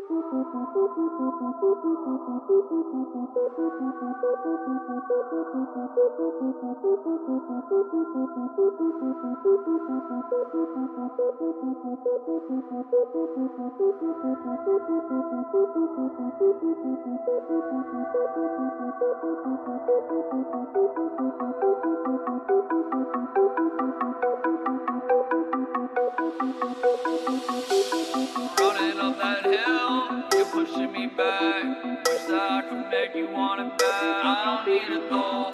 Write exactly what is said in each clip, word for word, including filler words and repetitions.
Running up that hill, you're pushing me back. Wish that I could make you want it back. I don't need it though.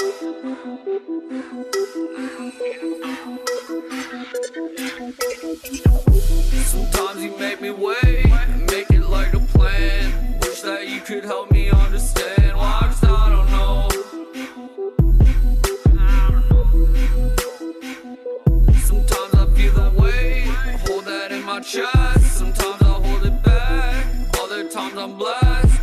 Sometimes you make me wait and make it like a plan. Wish that you could help me understand why, 'cause I don't know. Sometimes I feel the weight, hold that in my chest. Sometimes I hold it back, other times I'm blessed.